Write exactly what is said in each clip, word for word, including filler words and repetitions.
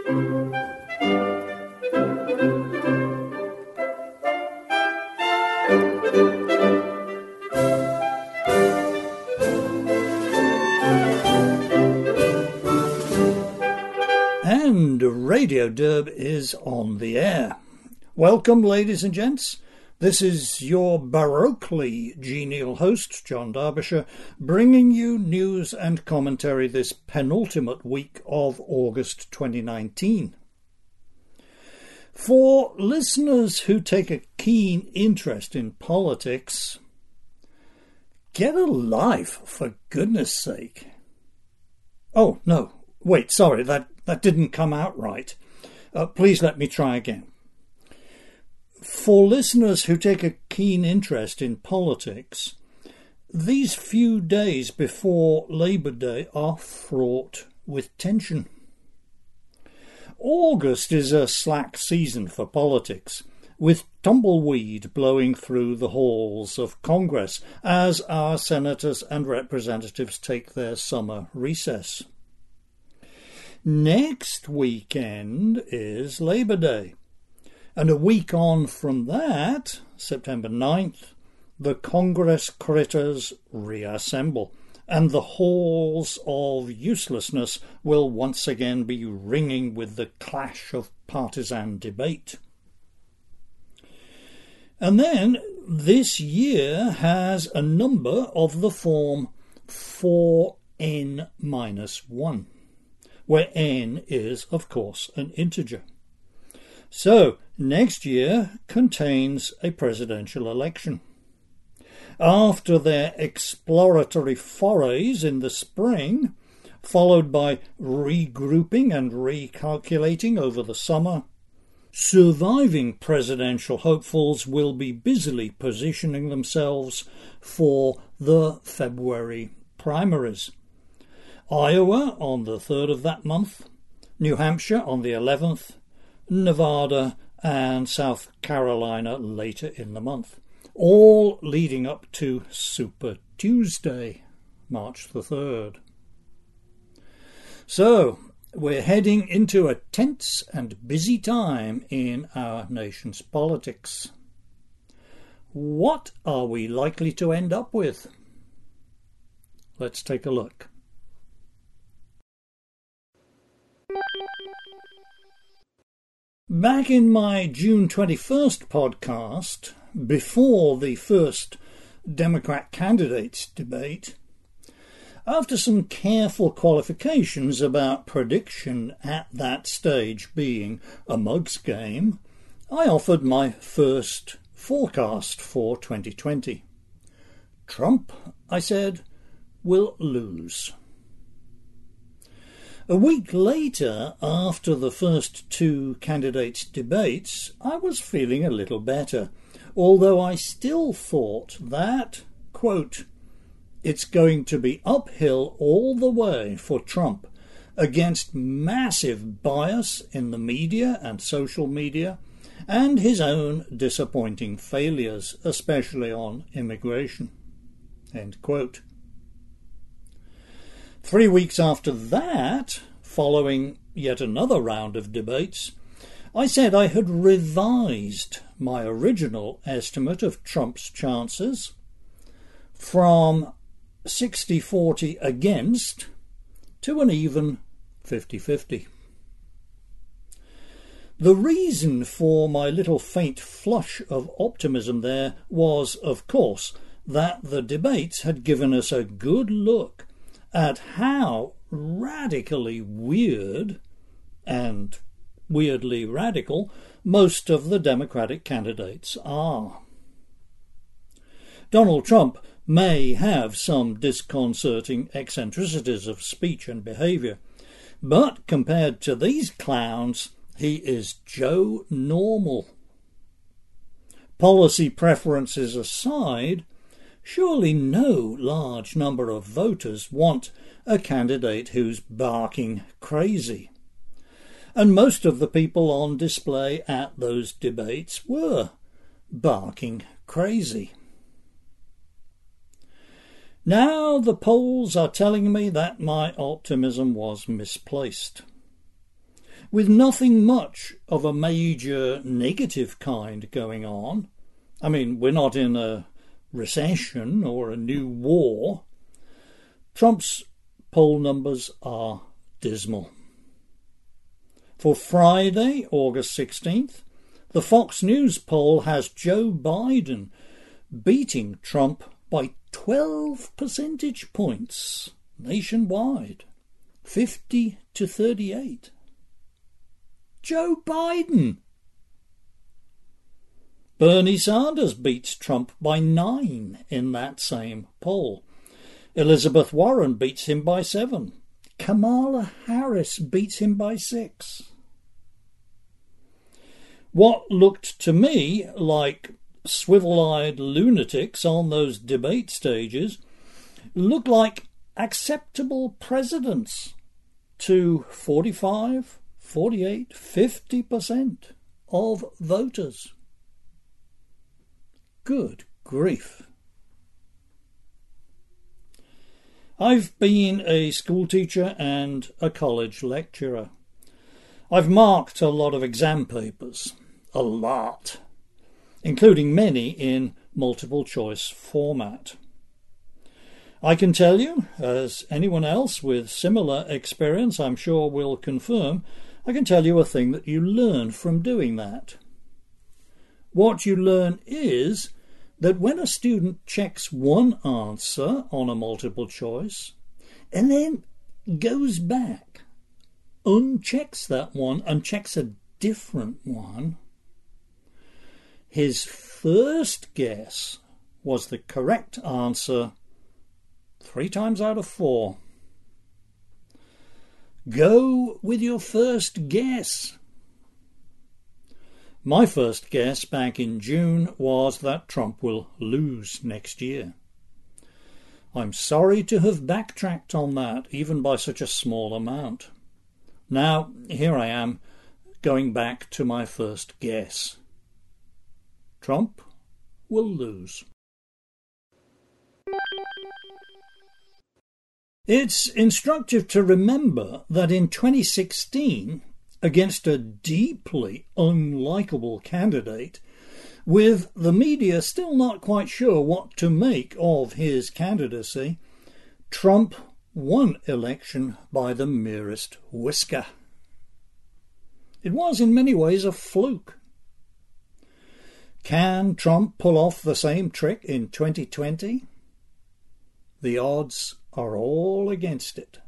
And Radio Derb is on the air. Welcome, ladies and gents. This is your baroquely genial host, John Derbyshire, bringing you news and commentary this penultimate week of August twenty nineteen. For listeners who take a keen interest in politics, get a life, for goodness sake. Oh, no, wait, sorry, that, that didn't come out right. Uh, please let me try again. For listeners who take a keen interest in politics, these few days before Labour Day are fraught with tension. August is a slack season for politics, with tumbleweed blowing through the halls of Congress as our senators and representatives take their summer recess. Next weekend is Labour Day, and a week on from that, September ninth, the Congress critters reassemble, and the halls of uselessness will once again be ringing with the clash of partisan debate. And then this year has a number of the form four n minus one, where n is, of course, an integer. So, next year contains a presidential election. After their exploratory forays in the spring, followed by regrouping and recalculating over the summer, surviving presidential hopefuls will be busily positioning themselves for the February primaries. Iowa on the third of that month, New Hampshire on the eleventh, Nevada and South Carolina later in the month, all leading up to Super Tuesday, March the third. So, we're heading into a tense and busy time in our nation's politics. What are we likely to end up with? Let's take a look. Back in my June twenty-first podcast, before the first Democrat candidates debate, after some careful qualifications about prediction at that stage being a mug's game, I offered my first forecast for twenty twenty. Trump, I said, will lose. A week later, after the first two candidates' debates, I was feeling a little better, although I still thought that, quote, it's going to be uphill all the way for Trump against massive bias in the media and social media and his own disappointing failures, especially on immigration, end quote. Three weeks after that, following yet another round of debates, I said I had revised my original estimate of Trump's chances from sixty forty against to an even fifty-fifty. The reason for my little faint flush of optimism there was, of course, that the debates had given us a good look at how radically weird and weirdly radical most of the Democratic candidates are. Donald Trump may have some disconcerting eccentricities of speech and behaviour, but compared to these clowns, he is Joe Normal. Policy preferences aside, surely no large number of voters want a candidate who's barking crazy. And most of the people on display at those debates were barking crazy. Now the polls are telling me that my optimism was misplaced. with nothing much of a major negative kind going on. I mean, we're not in a recession or a new war. Trump's poll numbers are dismal. For Friday, August sixteenth, the Fox News poll has Joe Biden beating Trump by twelve percentage points nationwide, fifty to thirty-eight. Joe Biden! Bernie Sanders beats Trump by nine in that same poll. Elizabeth Warren beats him by seven. Kamala Harris beats him by six. What looked to me like swivel-eyed lunatics on those debate stages looked like acceptable presidents to forty-five, forty-eight, fifty percent of voters. Good grief. I've been a school teacher and a college lecturer. I've marked a lot of exam papers, a lot, including many in multiple choice format. I can tell you, as anyone else with similar experience I'm sure will confirm, I can tell you a thing that you learn from doing that. What you learn is that when a student checks one answer on a multiple choice and then goes back, unchecks that one and checks a different one, his first guess was the correct answer three times out of four. Go with your first guess. My first guess back in June was that Trump will lose next year. I'm sorry to have backtracked on that, even by such a small amount. Now, here I am, going back to my first guess. Trump will lose. It's instructive to remember that in twenty sixteen, against a deeply unlikable candidate, with the media still not quite sure what to make of his candidacy, Trump won election by the merest whisker. It was in many ways a fluke. Can Trump pull off the same trick in twenty twenty? The odds are all against it.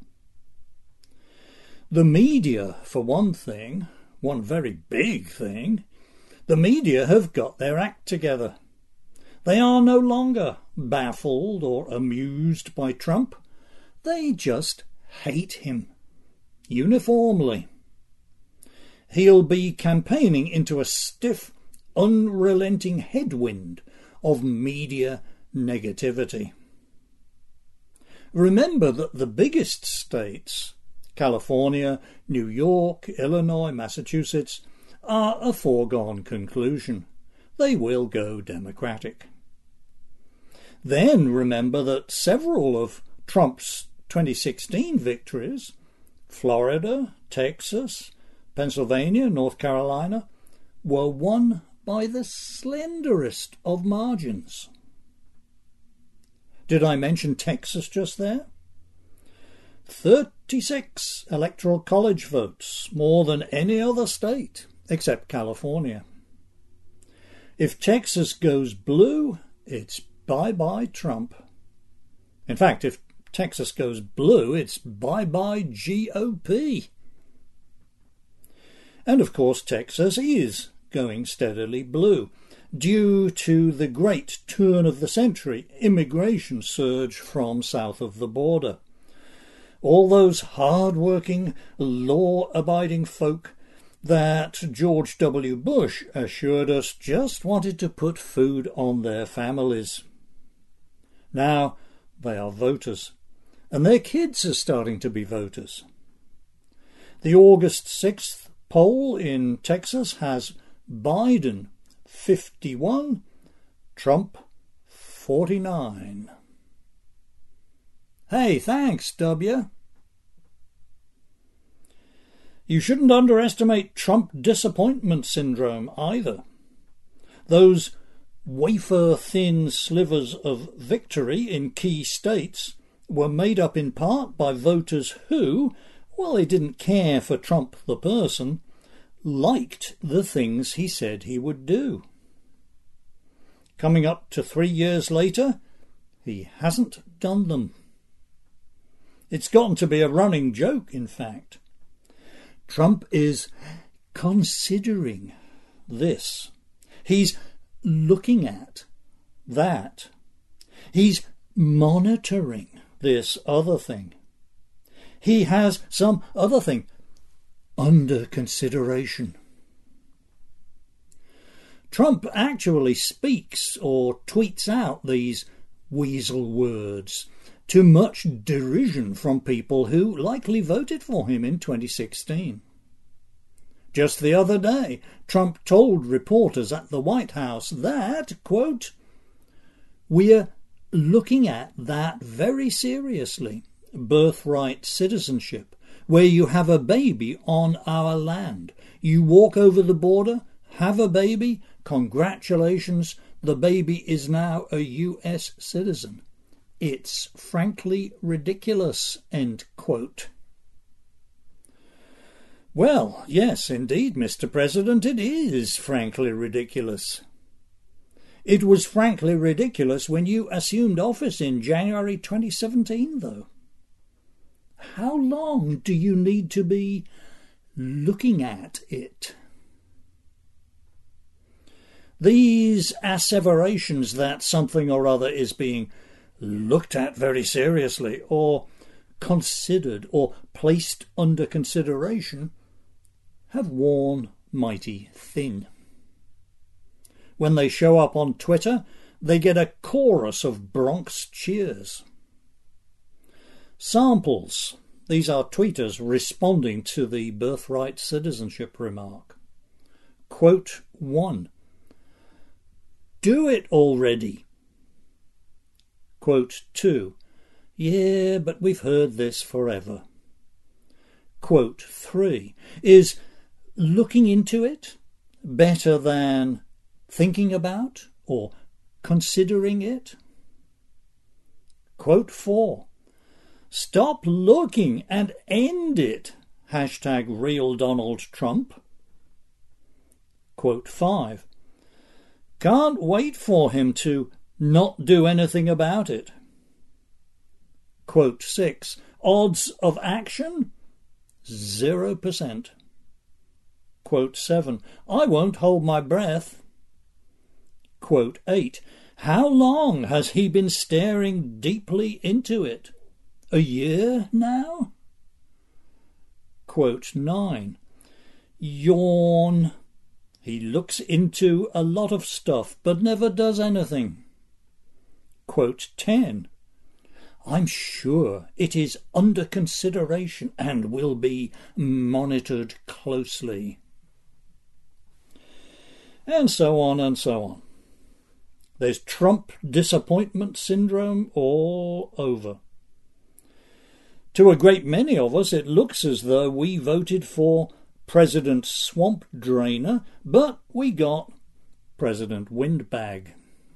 The media, for one thing, one very big thing, the media have got their act together. They are no longer baffled or amused by Trump. They just hate him, uniformly. He'll be campaigning into a stiff, unrelenting headwind of media negativity. Remember that the biggest states, California, New York, Illinois, Massachusetts, are a foregone conclusion. They will go Democratic. Then remember that several of Trump's twenty sixteen victories, Florida, Texas, Pennsylvania, North Carolina, were won by the slenderest of margins. Did I mention Texas just there? thirty-six electoral college votes, more than any other state except California. If Texas goes blue, it's bye-bye Trump. In fact, if Texas goes blue, it's bye-bye G O P. And of course Texas is going steadily blue, due to the great turn-of-the-century immigration surge from south of the border. All those hard-working, law-abiding folk that George W. Bush assured us just wanted to put food on their families. Now they are voters, and their kids are starting to be voters. The August sixth poll in Texas has Biden fifty-one, Trump forty-nine. Hey, thanks, W. You shouldn't underestimate Trump disappointment syndrome either. Those wafer-thin slivers of victory in key states were made up in part by voters who, while they didn't care for Trump the person, liked the things he said he would do. Coming up to three years later, he hasn't done them. It's gotten to be a running joke, in fact. Trump is considering this. He's looking at that. He's monitoring this other thing. He has some other thing under consideration. Trump actually speaks or tweets out these weasel words to much derision from people who likely voted for him in twenty sixteen. Just the other day, Trump told reporters at the White House that, quote, "We're looking at that very seriously, birthright citizenship, where you have a baby on our land. You walk over the border, have a baby, congratulations, the baby is now a U S citizen. It's frankly ridiculous," end quote. Well, yes, indeed, Mister President, it is frankly ridiculous. It was frankly ridiculous when you assumed office in January twenty seventeen, though. How long do you need to be looking at it? These asseverations that something or other is being looked at very seriously, or considered, or placed under consideration, have worn mighty thin. When they show up on Twitter, they get a chorus of Bronx cheers. Samples. These are tweeters responding to the birthright citizenship remark. Quote one. "Do it already." Quote two. "Yeah, but we've heard this forever." Quote three. "Is looking into it better than thinking about or considering it?" Quote four. "Stop looking and end it. Hashtag real Donald Trump." Quote five. "Can't wait for him to not do anything about it." Quote six. "Odds of action? Zero percent." Quote seven. "I won't hold my breath." Quote eight. "How long has he been staring deeply into it? A year now?" Quote nine. "Yawn. He looks into a lot of stuff but never does anything." Quote ten. "I'm sure it is under consideration and will be monitored closely." And so on and so on. There's Trump disappointment syndrome all over. To a great many of us, it looks as though we voted for President Swamp Drainer, but we got President Windbag.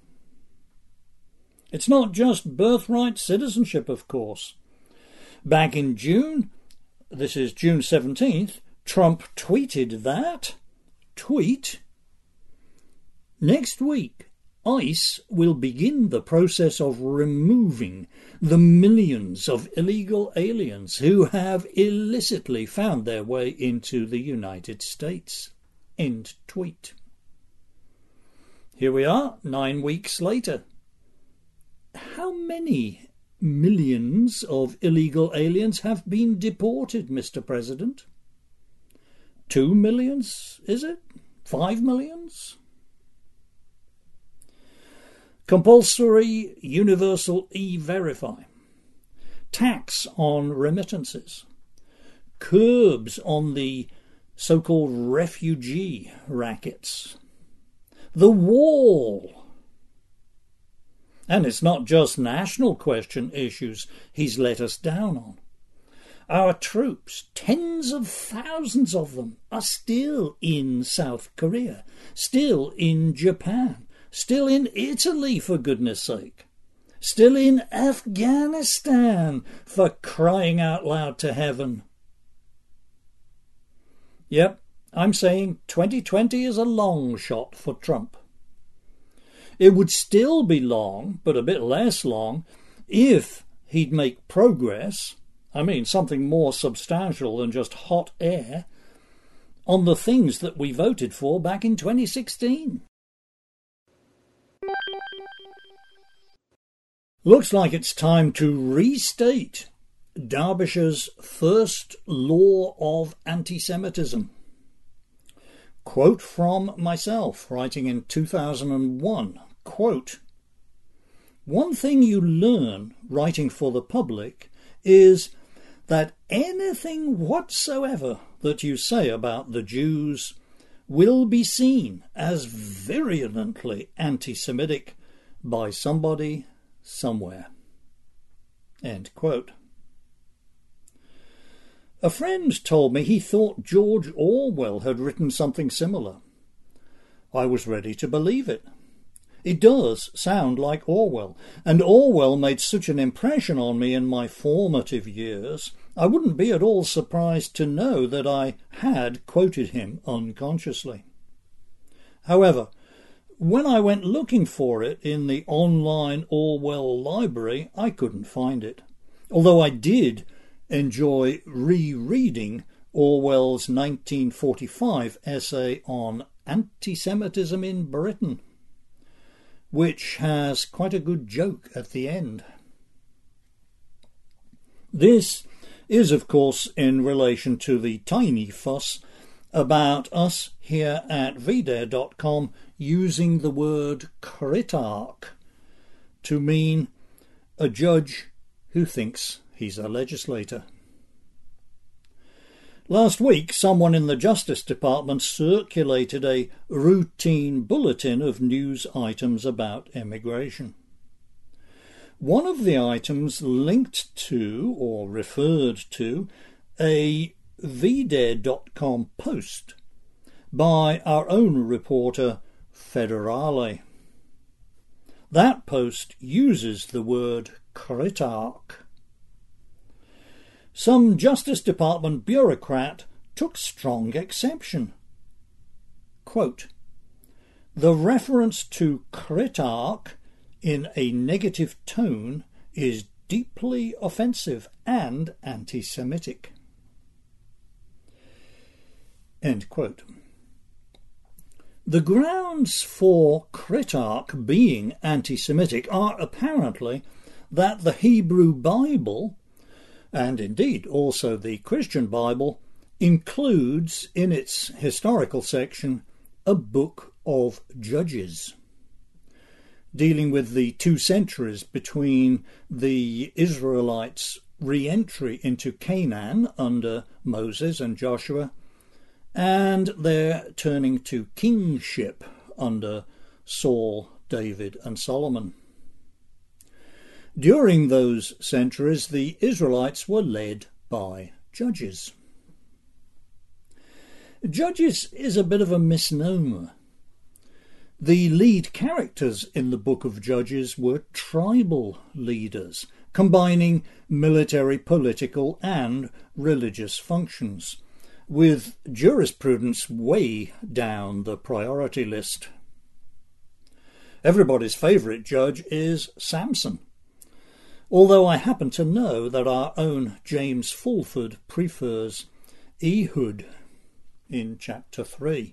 It's not just birthright citizenship, of course. Back in June, this is June seventeenth, Trump tweeted that, tweet, "Next week, ICE will begin the process of removing the millions of illegal aliens who have illicitly found their way into the United States." End tweet. Here we are, nine weeks later. How many millions of illegal aliens have been deported, Mister President? Two millions, is it? Five millions? Compulsory universal e-verify. Tax on remittances. Curbs on the so-called refugee rackets. The wall. And it's not just national question issues he's let us down on. Our troops, tens of thousands of them, are still in South Korea, still in Japan, still in Italy, for goodness sake, still in Afghanistan, for crying out loud to heaven. Yep, I'm saying twenty twenty is a long shot for Trump. It would still be long, but a bit less long, if he'd make progress, I mean something more substantial than just hot air, on the things that we voted for back in twenty sixteen. Looks like it's time to restate Derbyshire's first law of anti-Semitism. Quote from myself, writing in two thousand one, quote, "One thing you learn writing for the public is that anything whatsoever that you say about the Jews will be seen as virulently anti-Semitic by somebody somewhere." End quote. A friend told me he thought George Orwell had written something similar. I was ready to believe it. It does sound like Orwell, and Orwell made such an impression on me in my formative years, I wouldn't be at all surprised to know that I had quoted him unconsciously. However, when I went looking for it in the online Orwell library, I couldn't find it, although I did enjoy rereading Orwell's nineteen forty-five essay on anti-Semitism in Britain, which has quite a good joke at the end. This is, of course, in relation to the tiny fuss about us here at V Dare dot com using the word critarch to mean a judge who thinks he's a legislator. Last week, someone in the Justice Department circulated a routine bulletin of news items about immigration. One of the items linked to, or referred to, a V Dare dot com post by our own reporter, Federale. That post uses the word critarch. Some Justice Department bureaucrat took strong exception. Quote, "The reference to critarch in a negative tone is deeply offensive and anti-Semitic." End quote. The grounds for critarch being anti-Semitic are apparently that the Hebrew Bible, and indeed also the Christian Bible, includes in its historical section a book of Judges, dealing with the two centuries between the Israelites' re-entry into Canaan under Moses and Joshua and their turning to kingship under Saul, David and Solomon. During those centuries, the Israelites were led by judges. Judges is a bit of a misnomer. The lead characters in the book of Judges were tribal leaders, combining military, political and religious functions, with jurisprudence way down the priority list. Everybody's favourite judge is Samson, although I happen to know that our own James Fulford prefers Ehud in chapter three.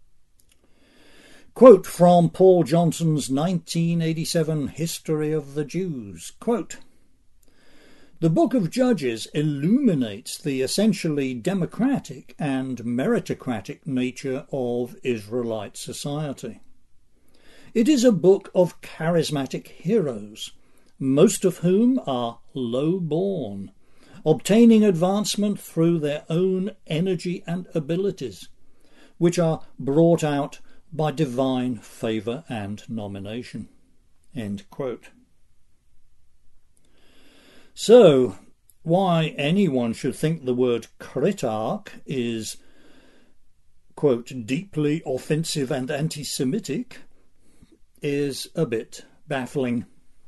Quote from Paul Johnson's nineteen eighty-seven History of the Jews. Quote, "The Book of Judges illuminates the essentially democratic and meritocratic nature of Israelite society. It is a book of charismatic heroes, most of whom are low-born, obtaining advancement through their own energy and abilities, which are brought out by divine favour and nomination." End quote. So, why anyone should think the word Kritarch is, quote, deeply offensive and anti-Semitic is a bit baffling.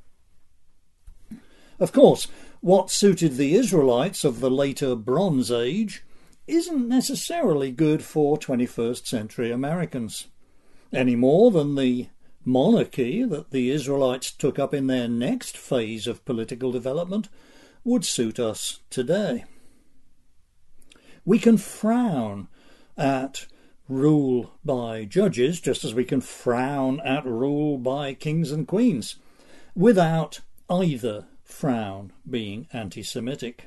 Of course, what suited the Israelites of the later Bronze Age isn't necessarily good for twenty-first century Americans, any more than the monarchy that the Israelites took up in their next phase of political development would suit us today. We can frown at rule by judges just as we can frown at rule by kings and queens, without either frown being anti-Semitic.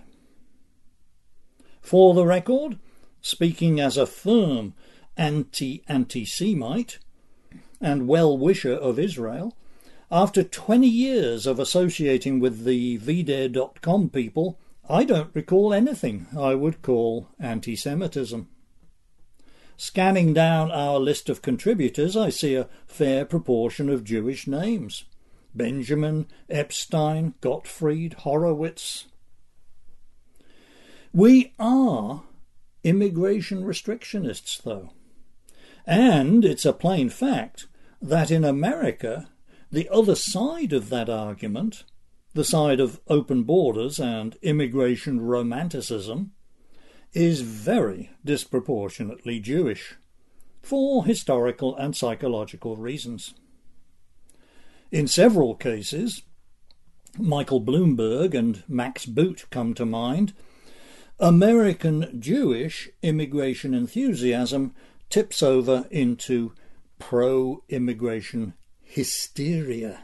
For the record, speaking as a firm anti-anti-Semite and well-wisher of Israel, after twenty years of associating with the V dare dot com people, I don't recall anything I would call anti-Semitism. Scanning down our list of contributors, I see a fair proportion of Jewish names. Benjamin, Epstein, Gottfried, Horowitz. We are immigration restrictionists, though. And it's a plain fact that in America, the other side of that argument, the side of open borders and immigration romanticism, is very disproportionately Jewish, for historical and psychological reasons. In several cases, Michael Bloomberg and Max Boot come to mind, American Jewish immigration enthusiasm tips over into pro-immigration hysteria.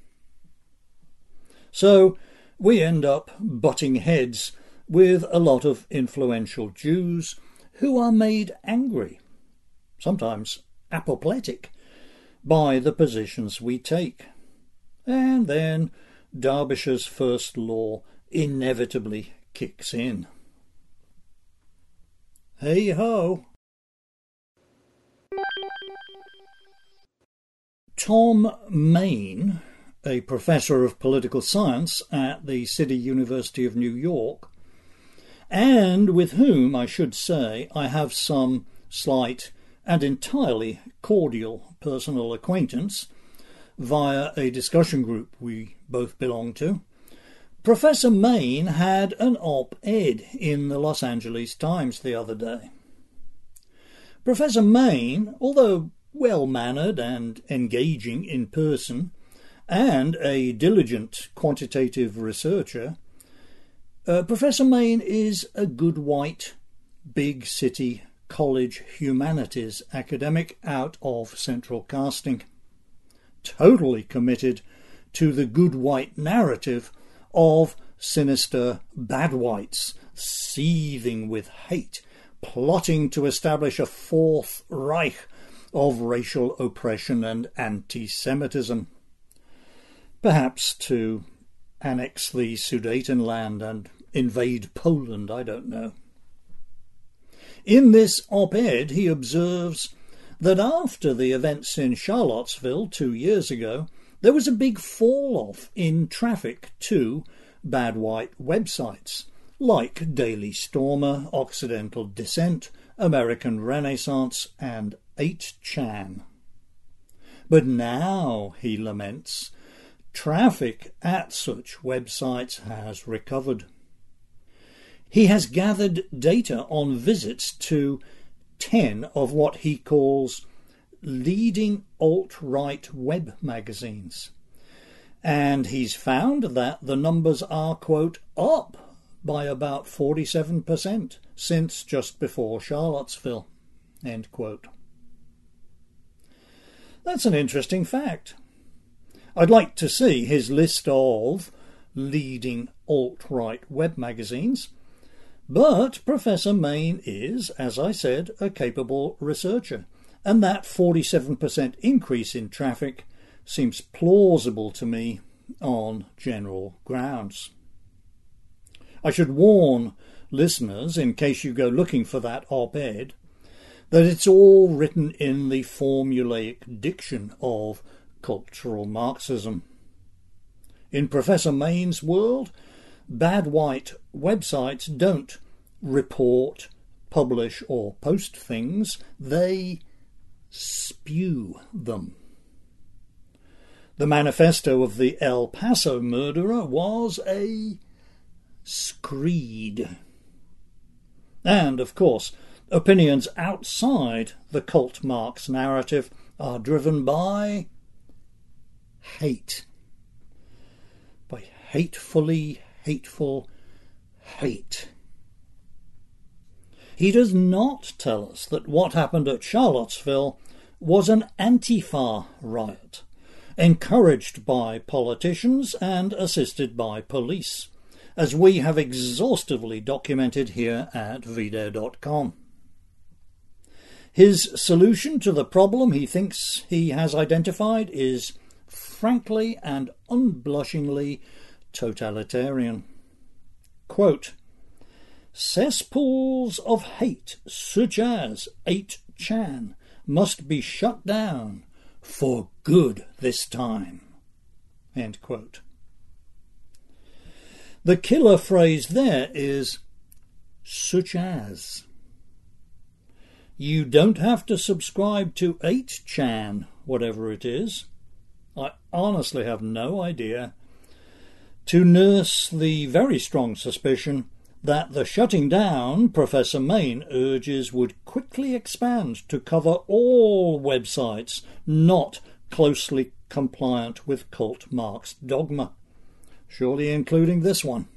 So we end up butting heads with a lot of influential Jews who are made angry, sometimes apoplectic, by the positions we take. And then Derbyshire's first law inevitably kicks in. Hey-ho! Tom Main, a professor of political science at the City University of New York, and with whom, I should say, I have some slight and entirely cordial personal acquaintance via a discussion group we both belong to, Professor Main had an op-ed in the Los Angeles Times the other day. Professor Main, although well-mannered and engaging in person, and a diligent quantitative researcher, uh, Professor Main is a good white, big city college humanities academic out of central casting, totally committed to the good white narrative of sinister bad whites seething with hate, plotting to establish a fourth Reich of racial oppression and anti-Semitism, perhaps to annex the Sudetenland and invade Poland, I don't know. In this op-ed he observes that after the events in Charlottesville two years ago, there was a big fall-off in traffic to bad white websites like Daily Stormer, Occidental Dissent, American Renaissance and eight chan. But now, he laments, traffic at such websites has recovered. He has gathered data on visits to ten of what he calls leading alt-right web magazines, and he's found that the numbers are, quote, up by about forty-seven percent since just before Charlottesville, end quote. That's an interesting fact. I'd like to see his list of leading alt-right web magazines, but Professor Main is, as I said, a capable researcher, and that forty-seven percent increase in traffic seems plausible to me on general grounds. I should warn listeners, in case you go looking for that op-ed, that it's all written in the formulaic diction of cultural Marxism. In Professor Main's world, bad white websites don't report, publish or post things, they spew them. The manifesto of the El Paso murderer was a screed. And, of course, opinions outside the cult Marx narrative are driven by hate. By hatefully hateful hate. He does not tell us that what happened at Charlottesville was an Antifa riot, encouraged by politicians and assisted by police, as we have exhaustively documented here at V D A R dot com. His solution to the problem he thinks he has identified is frankly and unblushingly totalitarian. Quote, "Cesspools of hate such as eight chan must be shut down for good this time." End quote. The killer phrase there is such as. You don't have to subscribe to eight chan, whatever it is. I honestly have no idea. To nurse the very strong suspicion that the shutting down Professor Main urges would quickly expand to cover all websites not closely compliant with cult Marx dogma, surely including this one.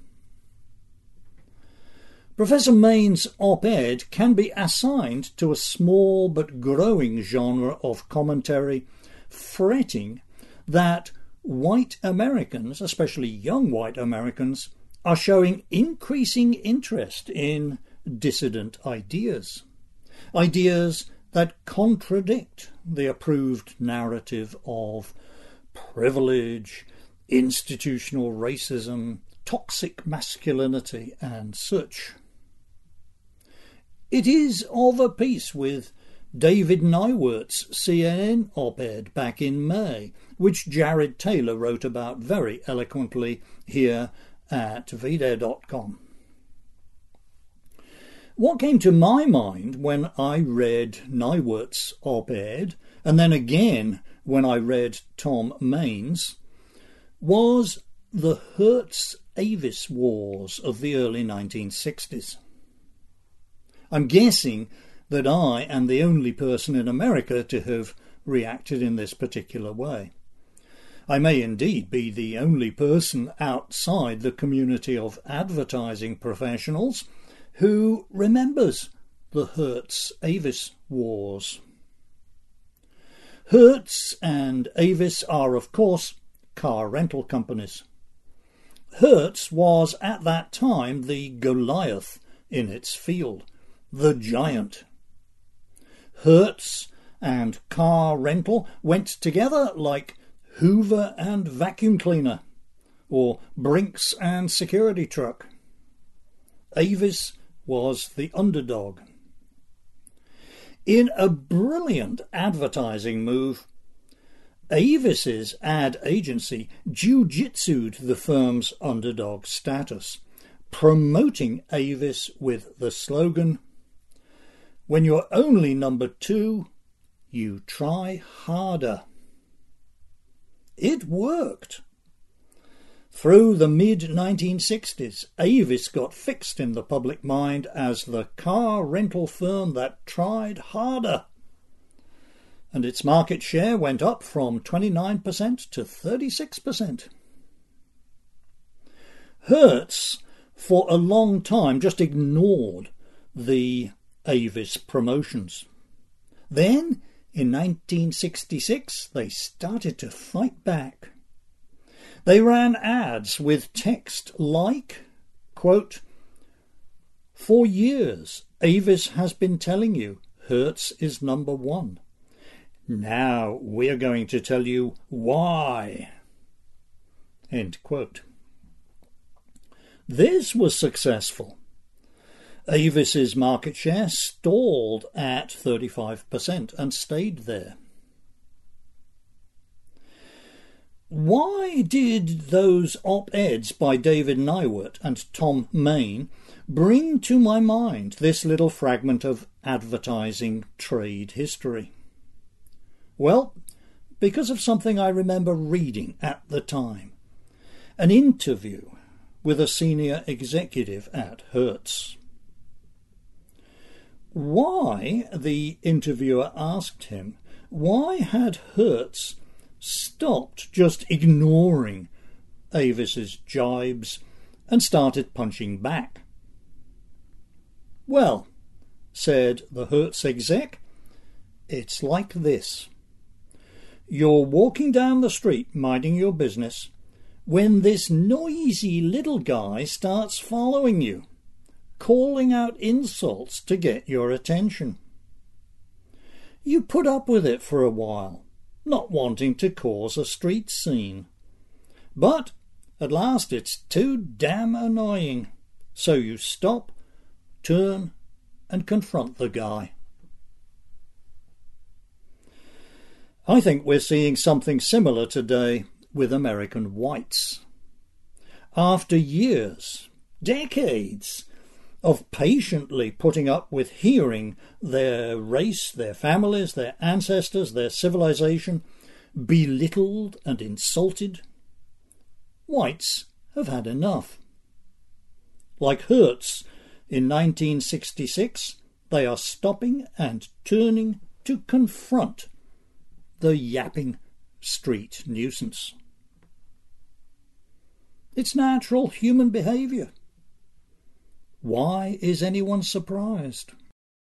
Professor Main's op-ed can be assigned to a small but growing genre of commentary fretting that white Americans, especially young white Americans, are showing increasing interest in dissident ideas. Ideas that contradict the approved narrative of privilege, institutional racism, toxic masculinity, and such. It is of a piece with David Nywert's C N N op-ed back in May, which Jared Taylor wrote about very eloquently here at V D A R dot com. What came to my mind when I read Nywert's op-ed, and then again when I read Tom Main's, was the Hertz-Avis wars of the early nineteen sixties. I'm guessing that I am the only person in America to have reacted in this particular way. I may indeed be the only person outside the community of advertising professionals who remembers the Hertz-Avis wars. Hertz and Avis are, of course, car rental companies. Hertz was at that time the Goliath in its field, the giant. Hertz and car rental went together like Hoover and vacuum cleaner, or Brinks and security truck. Avis was the underdog. In a brilliant advertising move, Avis's ad agency jiu-jitsu'd the firm's underdog status, promoting Avis with the slogan, "When you're only number two, you try harder." It worked. Through the mid nineteen sixties, Avis got fixed in the public mind as the car rental firm that tried harder. And its market share went up from twenty-nine percent to thirty-six percent. Hertz, for a long time, just ignored the Avis promotions. Then, in nineteen sixty-six, they started to fight back. They ran ads with text like, quote, "For years, Avis has been telling you Hertz is number one. Now we're going to tell you why." End quote. This was successful. Avis's market share stalled at thirty-five percent and stayed there. Why did those op-eds by David Nywert and Tom Main bring to my mind this little fragment of advertising trade history? Well, because of something I remember reading at the time. An interview with a senior executive at Hertz. Why, the interviewer asked him, why had Hertz stopped just ignoring Avis's jibes and started punching back? Well, said the Hertz exec, it's like this. You're walking down the street minding your business when this noisy little guy starts following you, calling out insults to get your attention. You put up with it for a while, not wanting to cause a street scene. But at last it's too damn annoying, so you stop, turn, and confront the guy. I think we're seeing something similar today with American whites. After years, decades, of patiently putting up with hearing their race, their families, their ancestors, their civilization belittled and insulted, whites have had enough. Like Hertz in nineteen sixty-six, they are stopping and turning to confront the yapping street nuisance. It's natural human behaviour. Why is anyone surprised?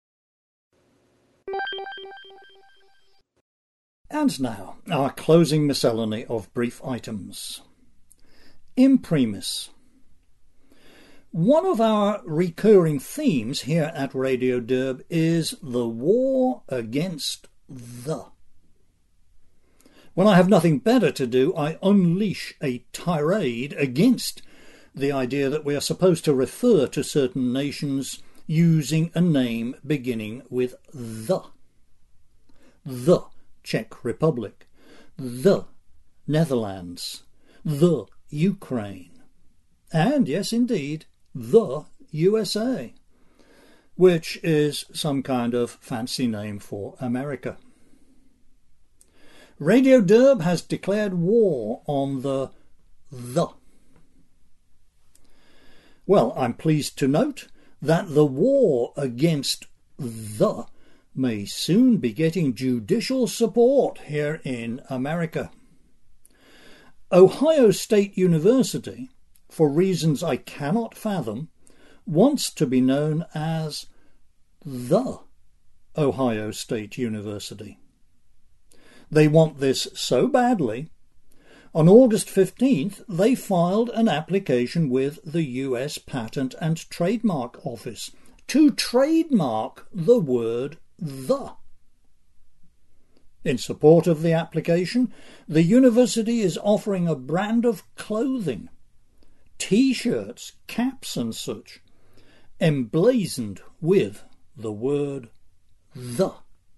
And now, our closing miscellany of brief items. Imprimis. One of our recurring themes here at Radio Derb is the war against the. When I have nothing better to do, I unleash a tirade against the idea that we are supposed to refer to certain nations using a name beginning with the. The Czech Republic, the Netherlands, the Ukraine, and yes indeed, the U S A, which is some kind of fancy name for America. Radio Derb has declared war on the the. Well, I'm pleased to note that the war against the may soon be getting judicial support here in America. Ohio State University, for reasons I cannot fathom, wants to be known as the Ohio State University. They want this so badly, on August fifteenth they filed an application with the U S Patent and Trademark Office to trademark the word the. In support of the application, the university is offering a brand of clothing, T-shirts, caps and such, emblazoned with the word the.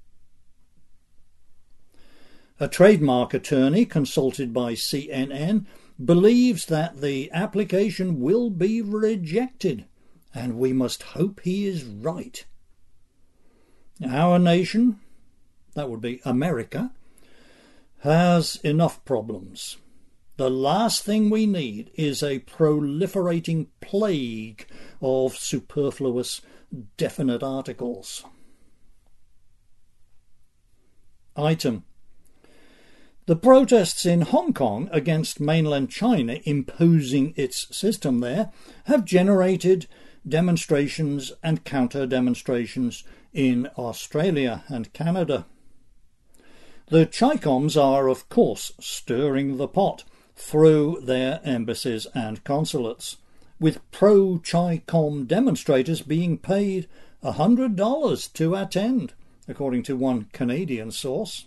A trademark attorney consulted by C N N believes that the application will be rejected, and we must hope he is right. Our nation, that would be America, has enough problems. The last thing we need is a proliferating plague of superfluous definite articles. Item. The protests in Hong Kong against mainland China imposing its system there have generated demonstrations and counter-demonstrations in Australia and Canada. The Chi-Coms are, of course, stirring the pot through their embassies and consulates, with pro-Chi-Com demonstrators being paid one hundred dollars to attend, according to one Canadian source.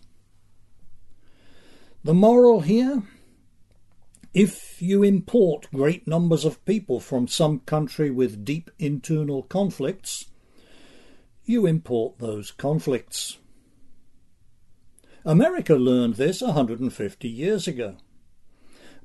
The moral here? If you import great numbers of people from some country with deep internal conflicts, you import those conflicts. America learned this one hundred fifty years ago.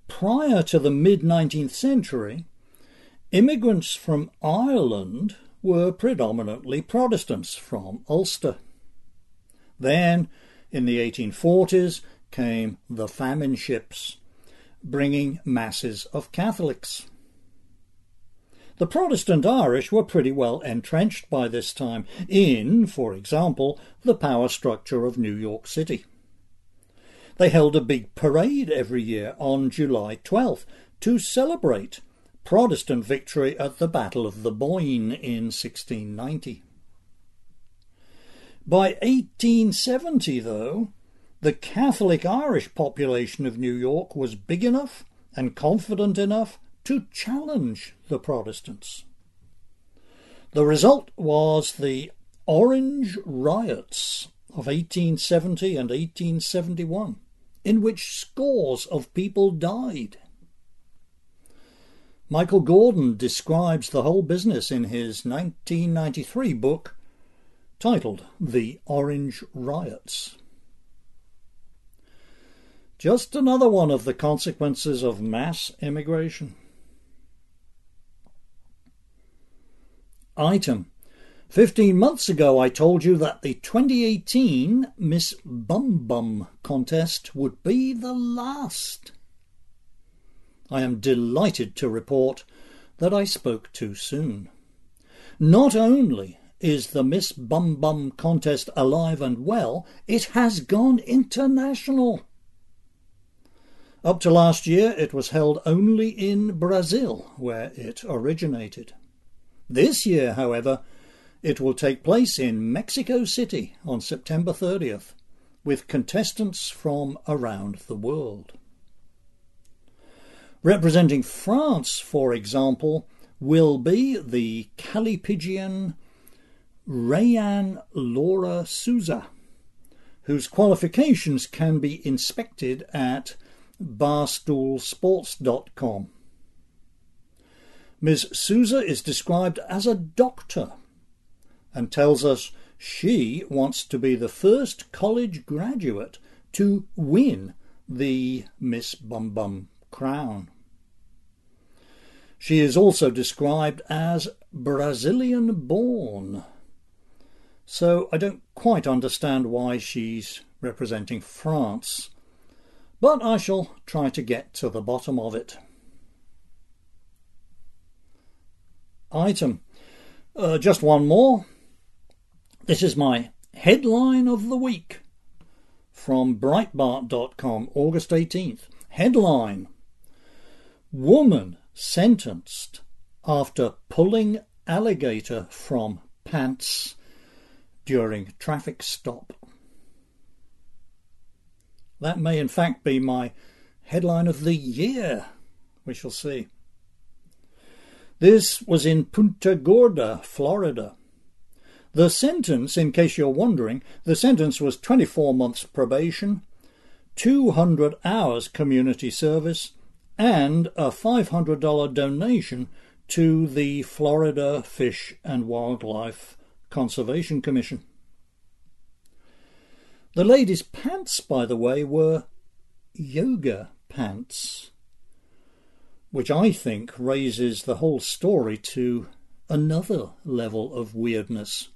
prior to the mid-nineteenth century, immigrants from Ireland were predominantly Protestants from Ulster. Then, in the eighteen forties, came the famine ships, bringing masses of Catholics. The Protestant Irish were pretty well entrenched by this time in, for example, the power structure of New York City. They held a big parade every year on July twelfth to celebrate Protestant victory at the Battle of the Boyne in sixteen ninety. By eighteen seventy, though, the Catholic Irish population of New York was big enough and confident enough to challenge the Protestants. The result was the Orange Riots of eighteen seventy and eighteen seventy-one, in which scores of people died. Michael Gordon describes the whole business in his nineteen ninety-three book titled The Orange Riots. Just another one of the consequences of mass immigration. Item. Fifteen months ago I told you that the twenty eighteen Miss Bum Bum contest would be the last. I am delighted to report that I spoke too soon. Not only is the Miss Bum Bum contest alive and well, it has gone international. Up to last year it was held only in Brazil, where it originated. This year, however, it will take place in Mexico City on September thirtieth, with contestants from around the world. Representing France, for example, will be the Callipygian Rayanne Laura Souza, whose qualifications can be inspected at barstool sports dot com. Miss Souza is described as a doctor and tells us she wants to be the first college graduate to win the Miss Bum Bum crown. She is also described as Brazilian-born, so I don't quite understand why she's representing France, but I shall try to get to the bottom of it. Item. Uh, just one more. This is my headline of the week from Breitbart dot com, August eighteenth. Headline: Woman sentenced after pulling alligator from pants during traffic stop. That may in fact be my headline of the year. We shall see. This was in Punta Gorda, Florida. The sentence, in case you're wondering, the sentence was twenty-four months probation, two hundred hours community service, and a five hundred dollars donation to the Florida Fish and Wildlife Conservation Commission. The lady's pants, by the way, were yoga pants, which I think raises the whole story to another level of weirdness.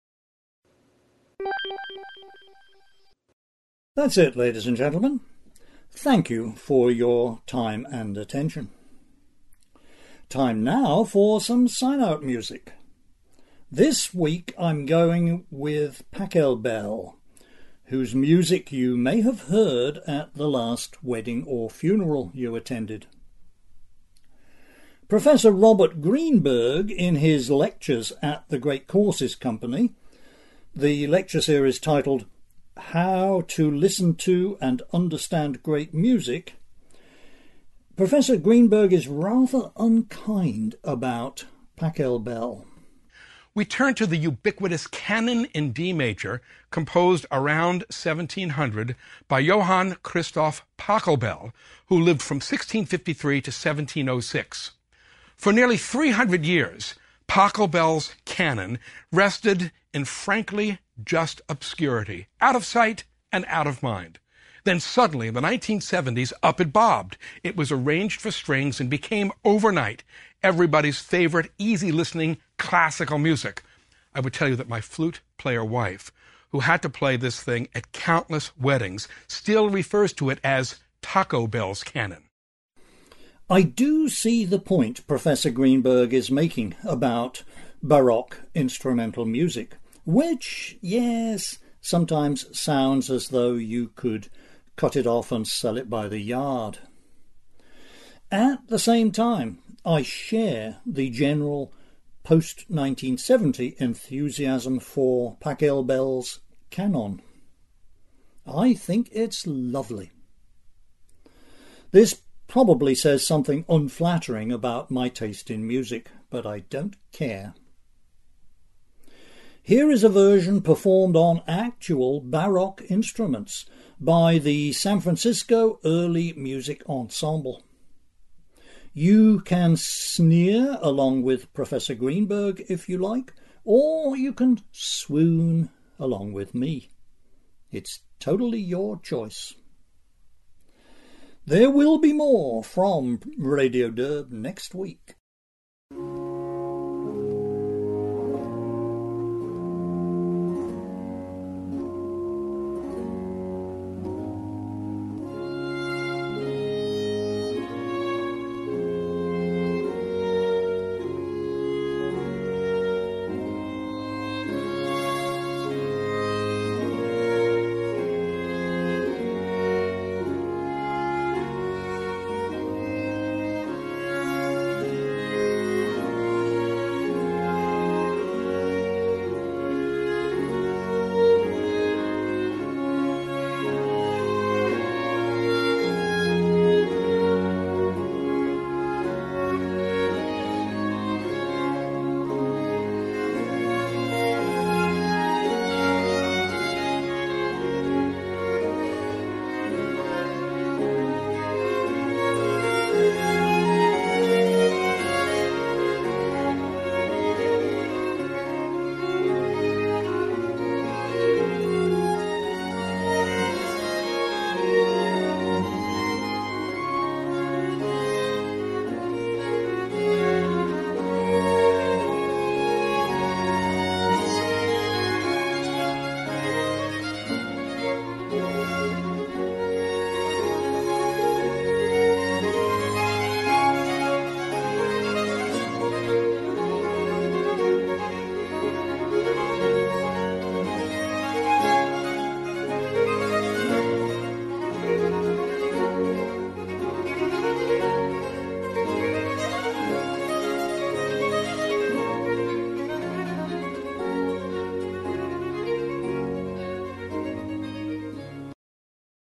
That's it, ladies and gentlemen. Thank you for your time and attention. Time now for some sign-out music. This week I'm going with Pachelbel, whose music you may have heard at the last wedding or funeral you attended. Professor Robert Greenberg, in his lectures at the Great Courses Company, the lecture series titled How to Listen to and Understand Great Music, Professor Greenberg is rather unkind about Pachelbel. We turn to the ubiquitous Canon in D major, composed around seventeen hundred by Johann Christoph Pachelbel, who lived from sixteen fifty-three to seventeen oh six. For nearly three hundred years, Pachelbel's canon rested in frankly just obscurity, out of sight and out of mind. Then suddenly, in the nineteen seventies, up it bobbed. It was arranged for strings and became overnight everybody's favorite, easy-listening classical music. I would tell you that my flute player wife, who had to play this thing at countless weddings, still refers to it as Taco Bell's canon. I do see the point Professor Greenberg is making about Baroque instrumental music, which, yes, sometimes sounds as though you could cut it off and sell it by the yard. At the same time, I share the general post nineteen seventy enthusiasm for Pachelbel's canon. I think it's lovely. This probably says something unflattering about my taste in music, but I don't care. Here is a version performed on actual Baroque instruments by the San Francisco Early Music Ensemble. You can sneer along with Professor Greenberg if you like, or you can swoon along with me. It's totally your choice. There will be more from Radio Derb next week.